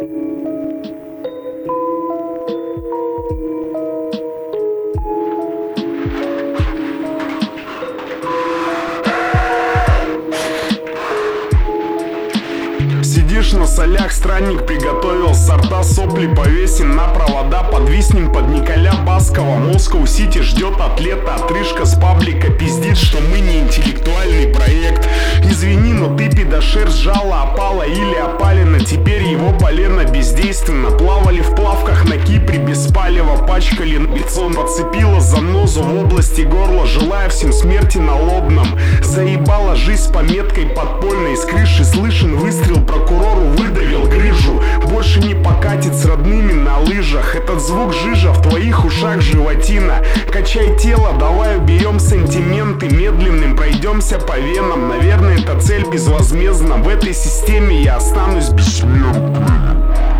Сидишь на солях, странник приготовил сорта сопли, повесим на провода, подвиснем под Николя Баскова. Москоу-Сити ждет атлета, отрыжка с паблика пиздит, что мы не интеллектуальный проект. Извини, но ты пидошер, сжала, опала или опалена, теперь его полено бездейственно. Плавали в плавках на Кипре без палева, пачкали лицо, подцепила занозу в области горла, желая всем смерти на лобном. Заебала жизнь с пометкой подпольной, с крыши слышен выстрел, прокурору выдавил грыжу. Больше не покатит с родными на лыжах, этот звук жижа в твоих ушах животина. Качай тело, давай уберем сантименты, медленным пройдемся по венам. Наверное, эта цель безвозмездна, в этой системе я останусь бессмертным.